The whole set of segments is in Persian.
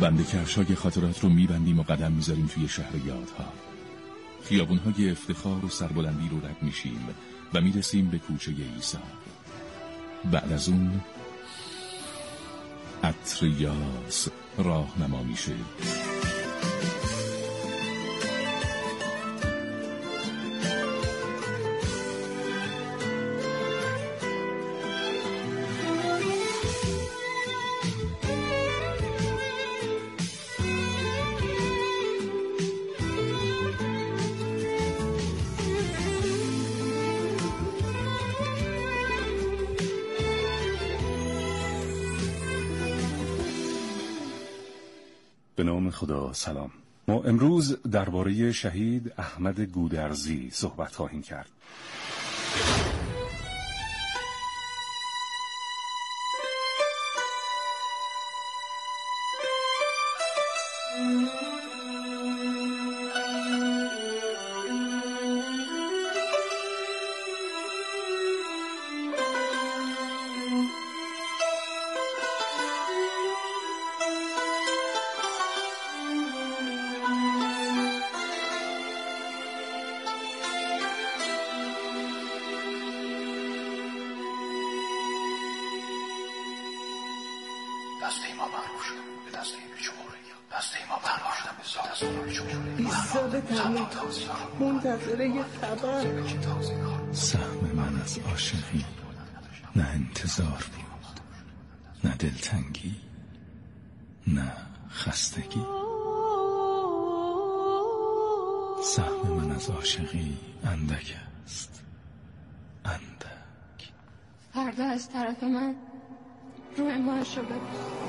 بند کفشای خاطرات رو میبندیم و قدم میذاریم توی شهر یادها. خیابونهای افتخار و سربلندی رو رد میشیم و میرسیم به کوچه عیسی. بعد از اون عطر یاس راهنما میشه. به نام خدا. سلام. ما امروز درباره شهید احمد گودرزی صحبت خواهیم کرد. دسته ما معروف شد به دسته جمهوری، دسته ما پناه شدن به دسته جمهوری. 20 سال تمام منتظر یه خبر. سهم من از عاشقی نه انتظار بود، نه دلتنگی، نه خستگی. سهم من از عاشقی اندک است، اندک. فردا از طرف من روی ماشو ببین.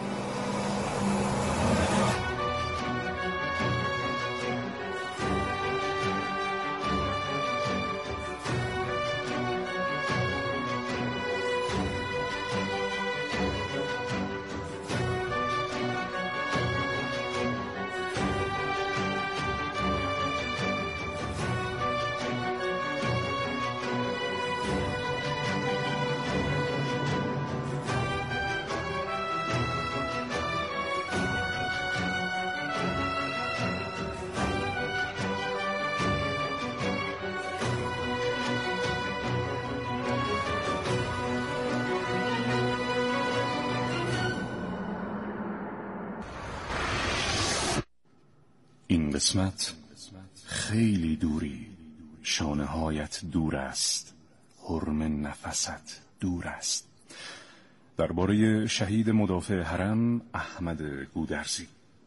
این قسمت خیلی دوری، شانه هایت دور است، حرم نفست دور است. درباره شهید مدافع حرم احمد گودرزی.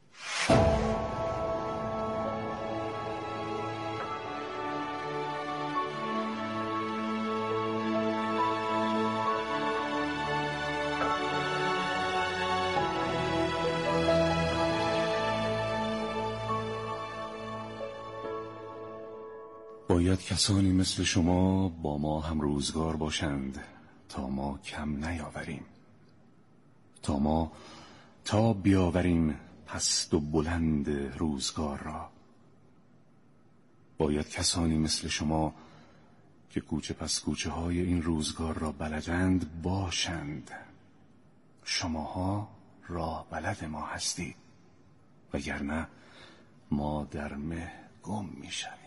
باید کسانی مثل شما با ما هم روزگار باشند تا ما کم نیاوریم، تا بیاوریم پست و بلند روزگار را. باید کسانی مثل شما که کوچه پس کوچه های این روزگار را بلدند باشند. شماها راه بلد ما هستید، وگرنه ما در مه گم میشویم.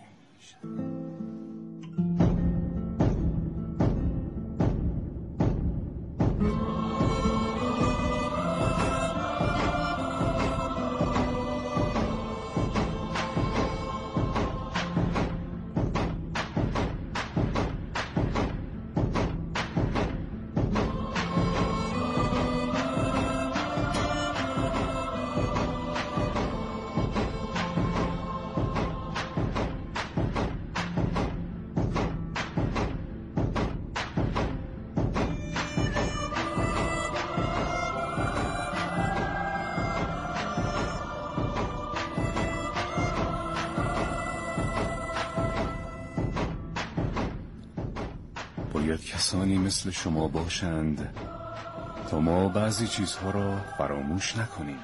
باید کسانی مثل شما باشند تا ما بعضی چیزها را فراموش نکنیم.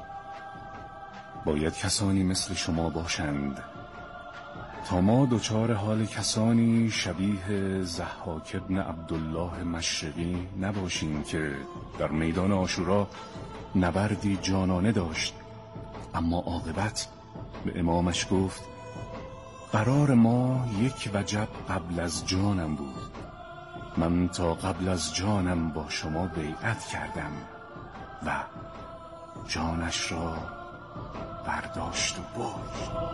باید کسانی مثل شما باشند تا ما دچار حال کسانی شبیه ضحاک ابن عبدالله مشرقی نباشیم که در میدان عاشورا نبردی جانانه داشت اما عاقبت به امامش گفت قرار ما یک وجب قبل از جانم بود. من تا قبل از جانم با شما بیعت کردم و جانش را برداشت و برد.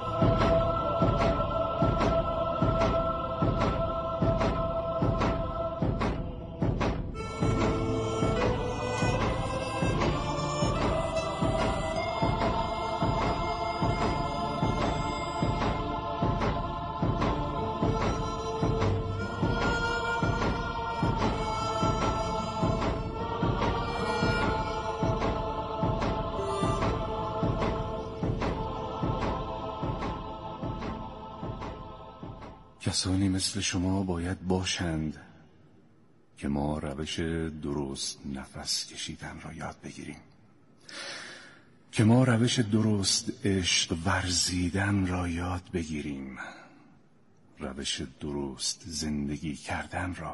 کسانی مثل شما باید باشند که ما روش درست نفس کشیدن را یاد بگیریم، که ما روش درست عشق ورزیدن را یاد بگیریم، روش درست زندگی کردن را.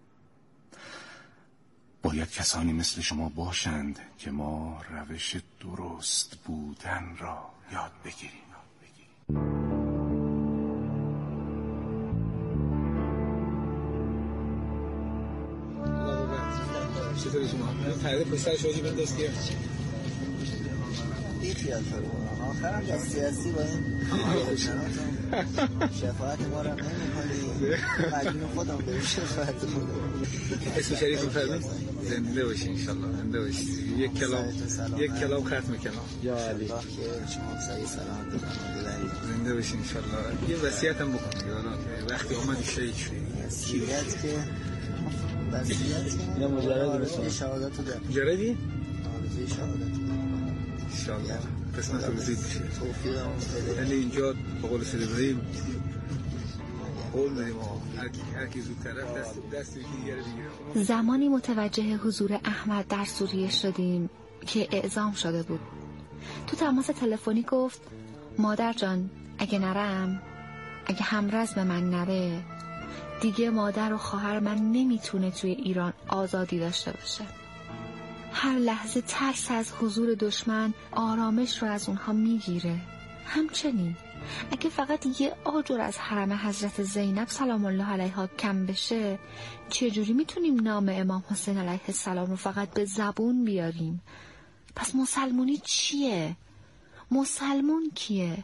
باید کسانی مثل شما باشند که ما روش درست بودن را یاد بگیریم. چطوری شما؟ پرده پسر شوجی بنداز که بی خیال فرمون آخرم با سیاسی با این شفاعت ما را نمی کنی مجموع خودم به شفاعت خودم. اسم شریف فرمون زنده باشی انشالله، زنده باشی. یک کلام ختم کلام یا علی که شما سعی سلام بکنید، زنده باشی انشالله. یه وصیت هم بکنید وقتی اومدی شهید شدی. وصیت که یا مجرد شهادت رو دارم. مجردی؟ آرزوی شهادت انشاءالله قسمت روزی بشه. یعنی اینجا به قول سید ابراهیم قول داریم هر کی زودتر دست دیگه رو بگیره. زمانی متوجه حضور احمد در سوریه شدیم که اعزام شده بود. تو تماس تلفنی گفت مادر جان اگه نرم، اگه همرزم من نره، دیگه مادر و خواهر من نمیتونه توی ایران آزادی داشته باشه. هر لحظه ترس از حضور دشمن آرامش رو از اونها میگیره. همچنین اگه فقط یه آجر از حرم حضرت زینب سلام الله علیها کم بشه، چجوری میتونیم نام امام حسین علیه السلام رو فقط به زبون بیاریم؟ پس مسلمونی چیه؟ مسلمون کیه؟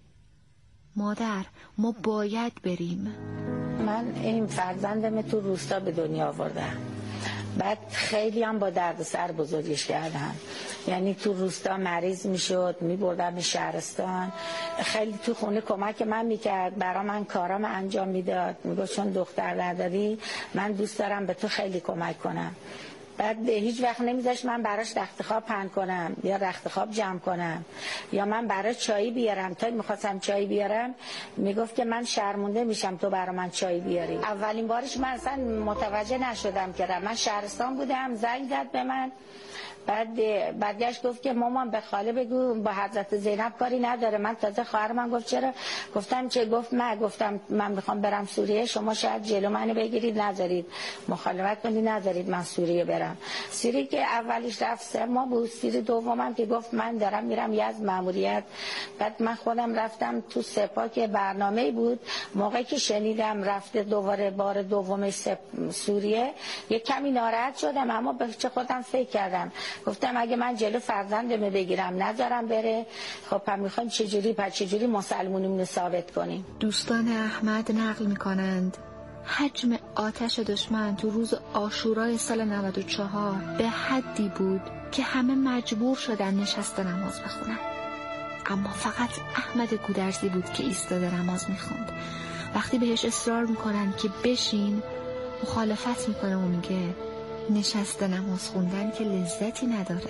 مادر ما باید بریم. من این فرزندم تو روستا به دنیا آوردم، بعد خیلی هم با دردسر بزرگش کردم. یعنی تو روستا مریض میشد میبردم شهرستان، خیلی تو خونه کمک من میکرد، برا من کارام انجام میداد، میگفت چون دختر نداری من دوست دارم به تو خیلی کمک کنم. بعد هیچ وقت نمیذاش من براش رخت خواب پهن کنم یا رخت خواب جمع کنم یا من براش چایی بیارم. تا میخواستم چایی بیارم میگفت که من شرمنده میشم تو برا من چایی بیاری. اولین بارش من اصلا متوجه نشدم که من شهرستان بودم، زنگ زد به من، بعد برگشت گفت که مامان به خاله بگو با حضرت زینب کاری نداره. من تازه خواهر من گفت چرا؟ گفتم چه؟ گفت گفتم من میخوام برم سوریه، شما شاید جلو منو بگیرید نذارید مخالفت کنید، نذارید من سوریه برم. سوریه که اولیش رفت 3 ماه بود، سوریه دومم که گفت من دارم میرم یزد ماموریت. بعد من خودم رفتم تو سپاه که برنامه‌ای بود، موقعی که شنیدم رفته دوباره بار دوم سوریه یک کمی ناراحت شدم، اما به چه خودم فکر کردم، گفتم اگه من جلو فرزندم بگیرم نذارم بره، خب هم میخوایم چجوری مسلمونیمون رو ثابت کنیم. دوستان احمد نقل میکنند حجم آتش دشمن تو روز عاشورای سال 94 به حدی بود که همه مجبور شدن نشسته نماز بخونن، اما فقط احمد گودرزی بود که ایستاده نماز میخوند. وقتی بهش اصرار میکنن که بشین، مخالفت میکنه و میگه نشسته نماز خوندن که لذتی نداره.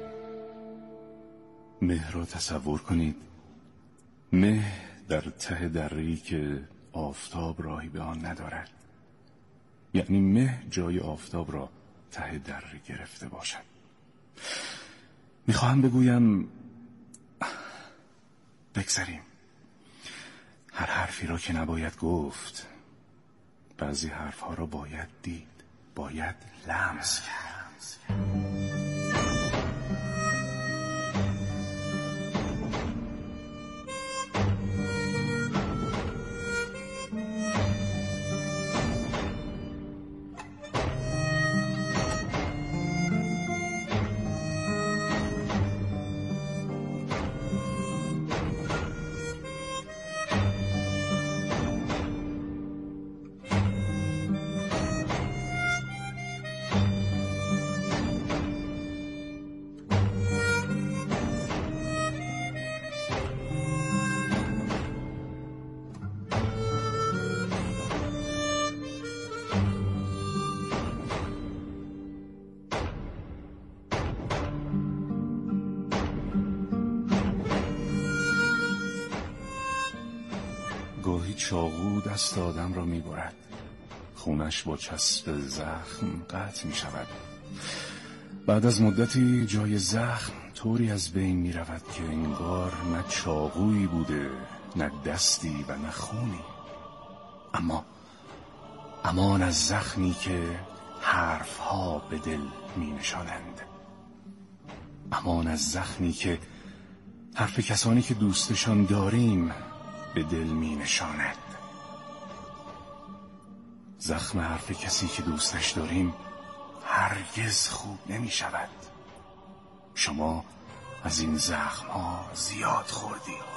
مه را تصور کنید، مه در ته دره‌ای که آفتاب راهی به آن ندارد، یعنی مه جای آفتاب را ته دره گرفته باشد. میخواهم بگویم بگذاریم، هر حرفی را که نباید گفت، بعضی حرفها را باید دید، باید لمس کرد. گاهی چاقو دست آدم را می‌برد. خونش با چسب زخم قطع می‌شود. بعد از مدتی جای زخم طوری از بین می‌رود که انگار نه چاقویی بوده، نه دستی و نه خونی. اما امان از زخمی که حرفها به دل می‌نشانند. امان از زخمی که حرف کسانی که دوستشان داریم به دل می‌نشاند. زخم حرف کسی که دوستش داریم هرگز خوب نمی‌شود. شما از این زخم‌ها زیاد خوردید.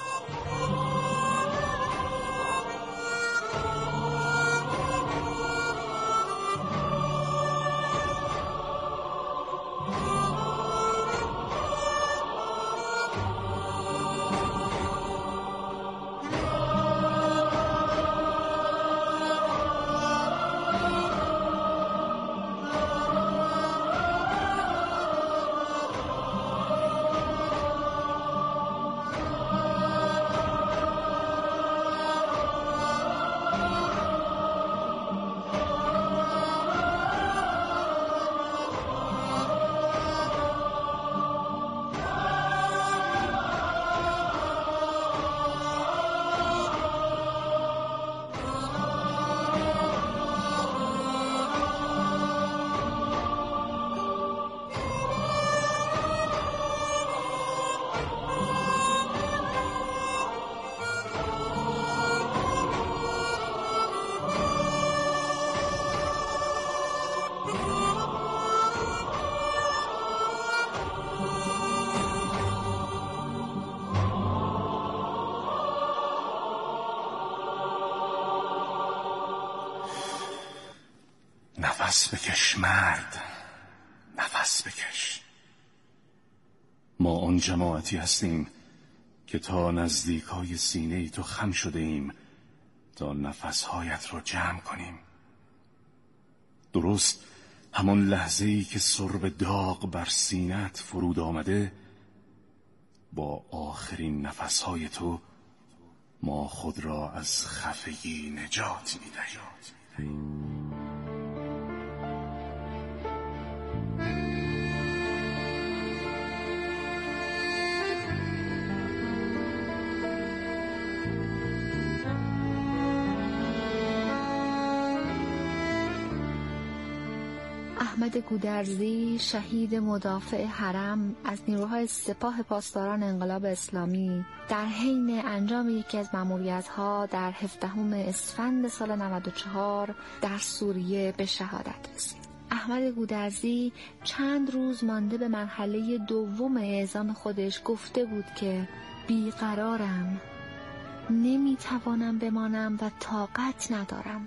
نفس بکش مرد، نفس بکش. ما آن جماعتی هستیم که تا نزدیکای سینه تو خم شده ایم تا نفسهایت رو جمع کنیم. درست همان لحظه‌ای که سرب داغ بر سینه‌ات فرود آمده، با آخرین نفسهای تو ما خود را از خفگی نجات می‌دهیم. احمد گودرزی، شهید مدافع حرم از نیروهای سپاه پاسداران انقلاب اسلامی، در حین انجام یکی از مأموریت‌ها در 17 اسفند سال 94 در سوریه به شهادت رسید. احمد گودرزی چند روز مانده به مرحله دوم اعزام خودش گفته بود که بیقرارم، نمیتوانم بمانم و طاقت ندارم.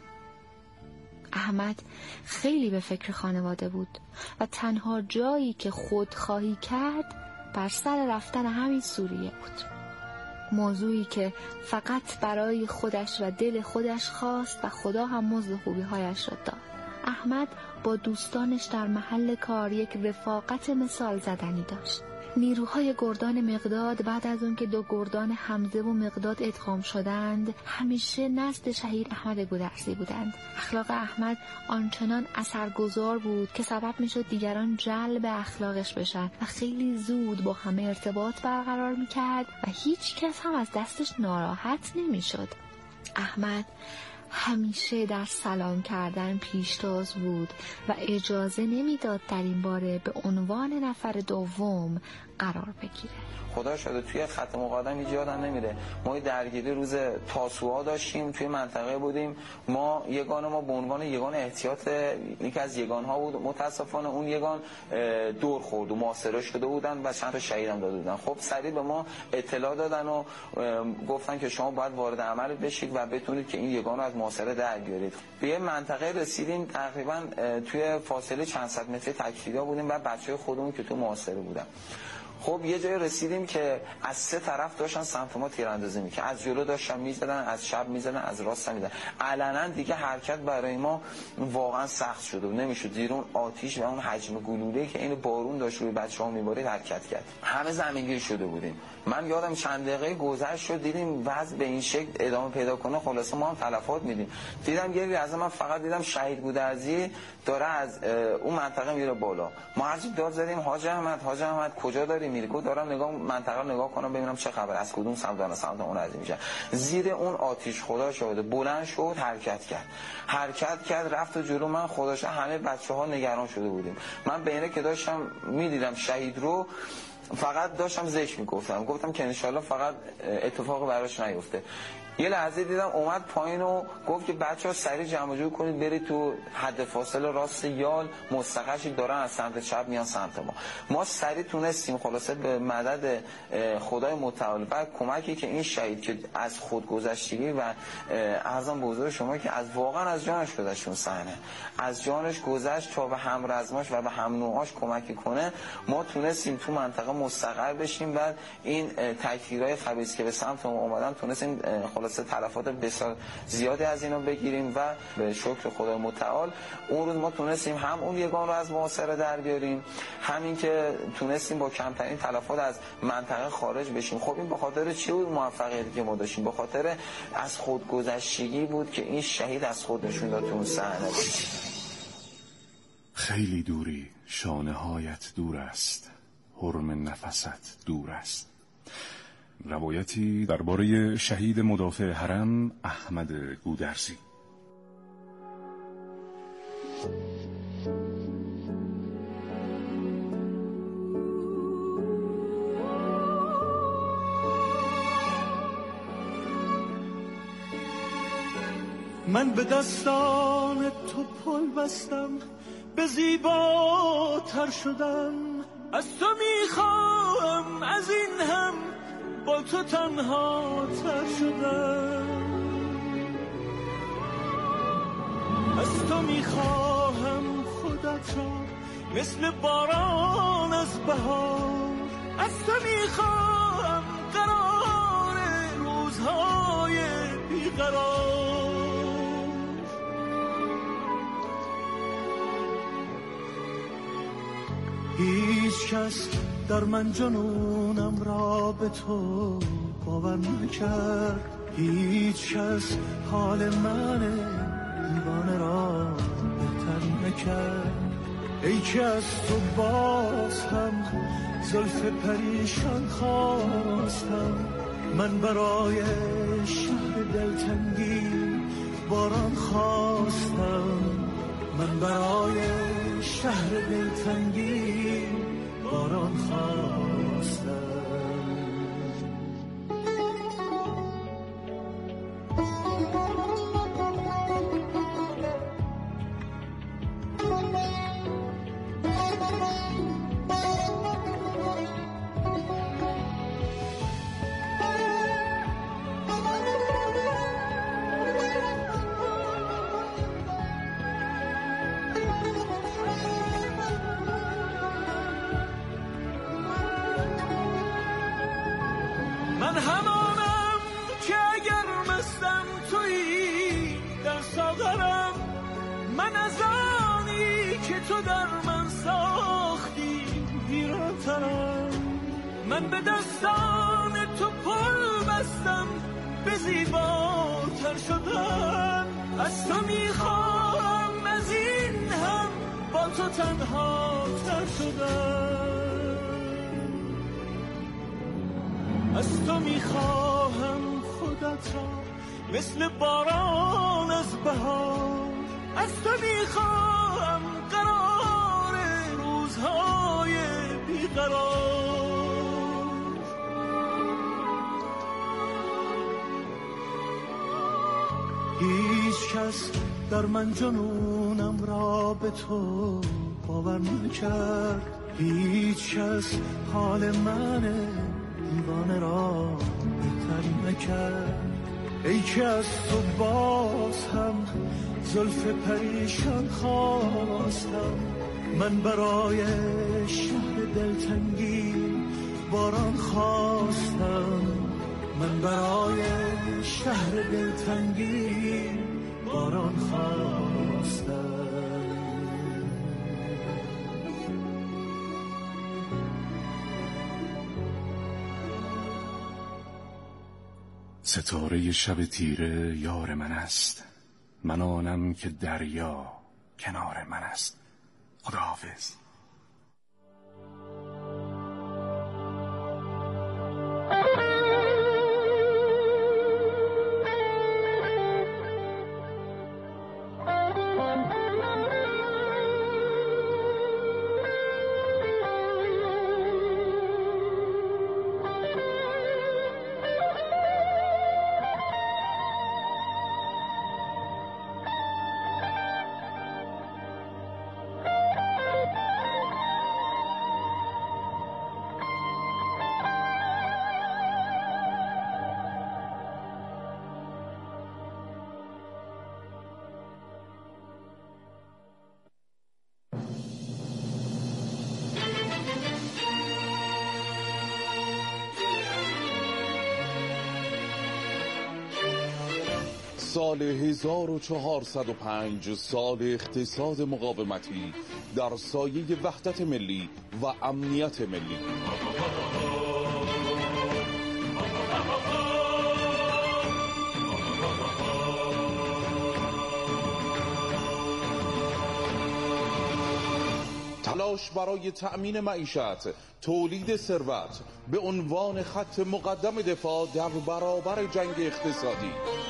احمد خیلی به فکر خانواده بود و تنها جایی که خودخواهی کرد بر سر رفتن همین سوریه بود. موضوعی که فقط برای خودش و دل خودش خواست و خدا هم مزد خوبی‌هایش را داد. احمد با دوستانش در محل کار یک رفاقت مثال زدنی داشت. نیروهای گردان مقداد بعد از اون که 2 گردان حمزه و مقداد ادغام شدند همیشه نزد شهید احمد گودرزی بودند. اخلاق احمد آنچنان اثرگذار بود که سبب میشد دیگران جلب اخلاقش بشن و خیلی زود با همه ارتباط برقرار میکرد و هیچ کس هم از دستش ناراحت نمیشد. احمد همیشه در سلام کردن پیشتاز بود و اجازه نمیداد در این باره به عنوان نفر دوم قرار بگیره. خدا شده توی خط مقدم هیچ یادم نمیره ما درگیری روز تاسوعا داشتیم، توی منطقه بودیم، ما به عنوان یگان احتیاط یکی از یگان‌ها بود، متاسفانه اون یگان دور خورد و محاصره شده بودن و چند تا شهید هم داده بودن. خب سریع به ما اطلاع دادن و گفتن که شما باید وارد عمل بشید و بتونید که این یگان رو از محاصره در بیارید. به یه منطقه رسیدیم، تقریبا توی فاصله چند صد متری تکفیرا بودیم و بچه‌های خودمون که تو محاصره بودن. خب یه جایی رسیدیم که از 3 طرف داشتن سمت ما تیراندازی می‌کردن، از جلو داشتن می‌زدن، از چپ می‌زدن، از راست می‌زدن. علنا دیگه حرکت برای ما واقعا سخت شده بود، نمی‌شد زیر اون آتش و اون حجم گلوله‌ای که این بارون داشت روی بچه‌ها می‌بارید حرکت کرد. همه زمینگیر شده بودیم. من یادم چند دقیقه گذشت شد دیدیم وضع به این شکل ادامه پیدا کنه، خلاصه ما هم تلفات میدیم. دیدم یه لحظه من فقط دیدم شهید گودرزی داره از اون منطقه میره بالا. ما هرچی داد زدیم حاج احمد کجا داری میری؟ گفت دارم منطقه نگاه کنم ببینم چه خبر، از کدوم سمت داره سمت اون از میشه. زیر اون آتش خدا شده بلند شد حرکت کرد رفت جلو. من خداش همه بچه‌ها نگران شده بودیم. من بینه که داشتم میدیدم شهید رو فقط داشتم زش گفتم که انشالله فقط اتفاقی براش نیفته. یه لحظه دیدم اومد پایین و گفت که بچه‌ها سریع جمع جور کنید برید تو حد فاصله راست یال مستقشی دارن از سمت چپ میان سمت ما سریع تونستیم خلاصه به مدد خدای متعال و کمکی که این شهید که از خودگذشتگی و عرضم به حضور شما که از واقعا از جانش گذشت، اون صحنه از جانش گذشت تا به همرزماش و به هم نوعاش کمکی کنه، ما تونستیم تو منطقه مستقر بشیم و این تکفیرهای خبیث که به سمت ما اومدن تونستیم خلاصه تلفات بسیار زیادی از اینا بگیریم و به شکر خدای متعال اون روز ما تونستیم هم اون یگان رو از محاصره در بیاریم، همین که تونستیم با کمترین تلفات از منطقه خارج بشیم. خب این به خاطر چی بود موفقیتی که ما داشتیم؟ به خاطر از خودگذشتگی بود که این شهید از خود نشون داد تو اون صحنه. خیلی دوری، شانه هایت دور است، حرم نفست دور است. روایتی درباره شهید مدافع حرم احمد گودرزی. من به دستان تو پل بستم، به زیباتر شدم، از تو میخواهم از این هم با تو تنها تر شدم، از تو میخواهم خودت را مثل باران از بهار، از تو میخواهم قرار روزهای بیقرار. هیچ کس در من جنونم را به تو باور نکرد، هیچ کس حال من دیوانه را بهتر نکرد. ای که از تو باز هم زلف پریشان خواستم، من برای شهر دلتنگی باران خواستم، من برای شهر دلتنگی باران خواستم. من همانم که اگر مستم تویی در ساغرم، من از آنی که تو در من ساختی حیران‌ترم. من به دستان تو پل بستم، به زیباتر شدن، از تو میخواهم از این هم با تو تنها تر شدن، از تو میخواهم خودت را مثل باران از بهار، از تو میخواهم قرار روزهای بیقرار. هیچ کس در من جنونم را به تو باور نکرد، هیچ کس حال من دیوانه را بهتر نکرد. ای که از تو باز هم زلف پریشان خواستم، من برای شهر دلتنگی خواستم، من برای شهر دلتنگی باران خواستم. ستاره شب تیره یار من است، من آنم که دریا کنار من است. خداحافظ. سال 1405 سال اقتصاد مقاومتی در سایه وحدت ملی و امنیت ملی. تلاش برای تأمین معیشت، تولید ثروت به عنوان خط مقدم دفاع در برابر جنگ اقتصادی.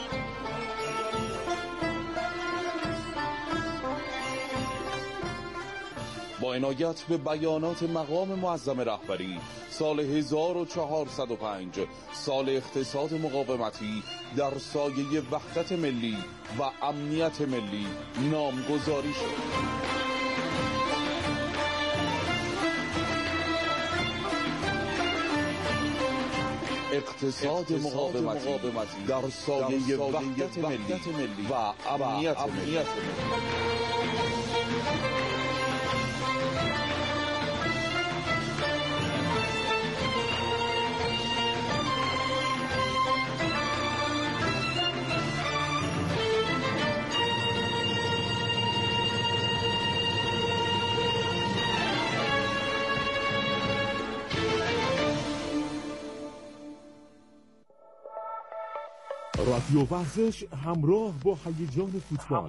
با عنایت به بیانات مقام معظم رهبری، سال 1405 سال اقتصاد مقاومتی در سایه وحدت ملی و امنیت ملی نامگذاری شد. اقتصاد مقاومتی در سایه وحدت ملی و امنیت ملی. رادیو ورزش همراه با هیجان فوتبال.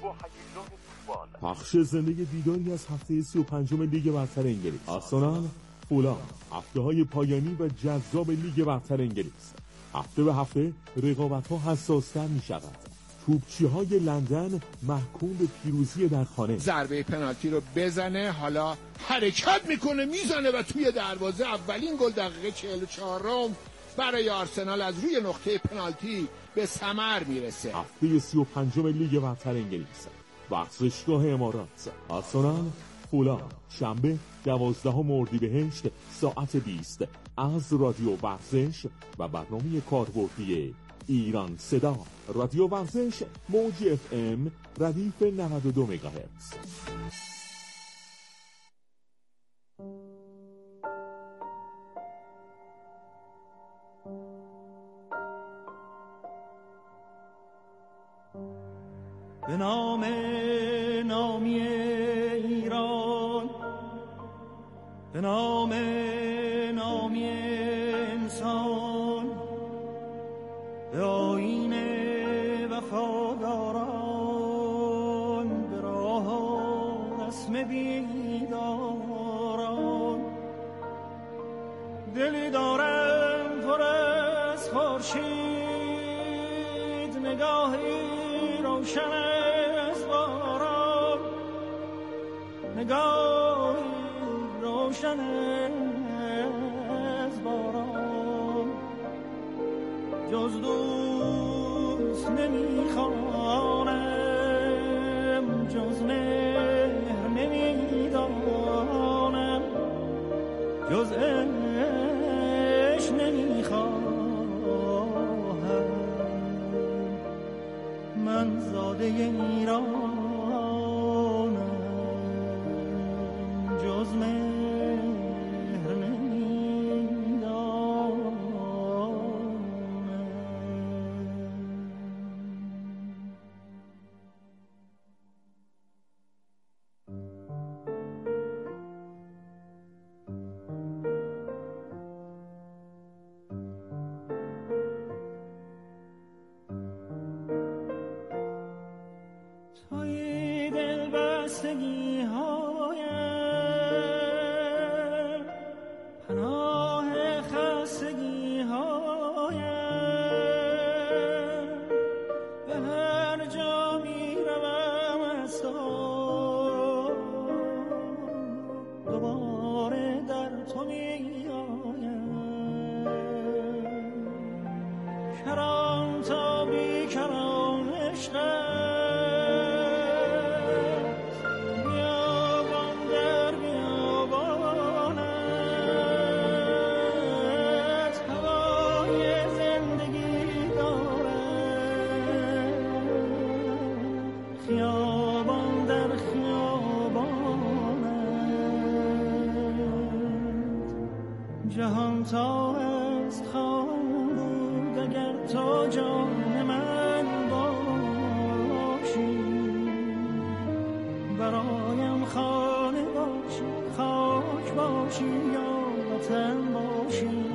پخش زنده دیداری از هفته 35 لیگ برتر انگلیس. آرسنال، فولام، هفته‌های پایانی و جذاب لیگ برتر انگلیس. هفته به هفته رقابت‌ها حساس‌تر می‌شود. توپچی‌های لندن محکوم به پیروزی در خانه. ضربه پنالتی رو بزنه، حالا حرکت میکنه میزنه و توی دروازه. اولین گل دقیقه 44 برای آرسنال از روی نقطه پنالتی به ثمر میرسه. هفته 35 لیگ برتر انگلیس. ورزشگاه امارات. آرسنال، فولام، شنبه 12 اردیبهشت ساعت 20 از رادیو ورزش و برنامه کاربردی ایران صدا. رادیو ورزش موج FM ردیف 92 مگاهرتز. به نام نامی ایران، به نام نامی انسان، به آیین وفاداران، به راه رسم بیداران. دلی دارم پر از خورشید، نگاهی روشن از باران، نگاهی روشن از باران. جز دوست نمیخوانم، جز مهر نمیدانم، جز عشق نمیخوانم. من زاده ایرانم، جز مهر نمیدانم. خستگی هایم، پناه خستگی هایم، به هر جا می روم از تو دوباره در تو می آیم. کران تا بی کران عشقم، جهان تا است خواهم بود اگر تو جان من باشی، برایم خانه باشی، خاک باشی یا وطن باشی.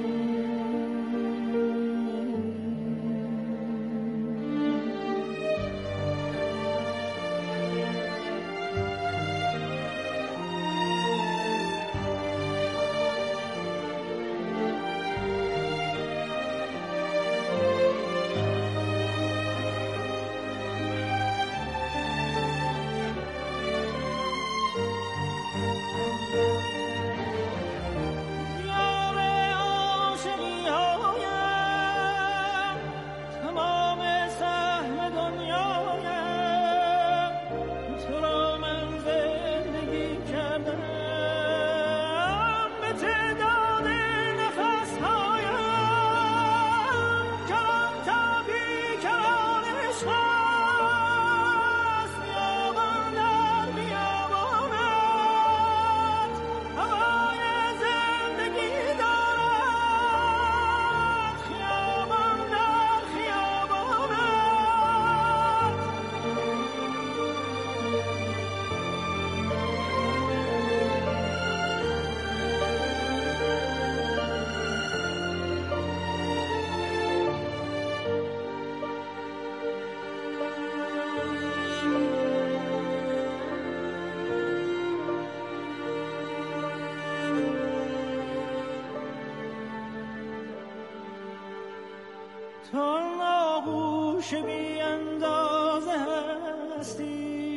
تو آغوش بی اندازه هستی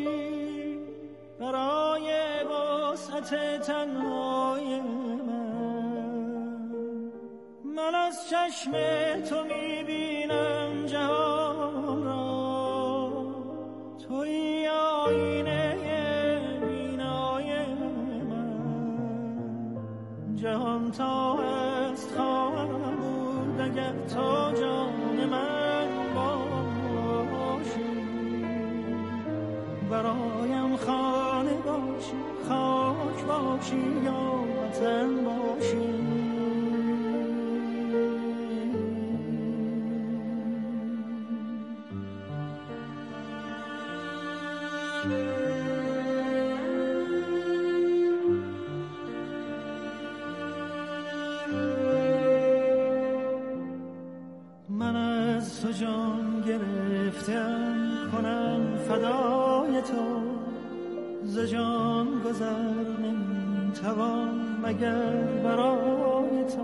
برای وسعت تنهای من از چشم تو میبینم جهان را، توی آینه بینای من. جهان تا است خواهم بود اگر تو جان من باشی، برایم خانه باشی، خاک باشی یا وطن باشی. من از تو جان گرفتم کنم فدای تو، ز جان گذر نمیتوان مگر برای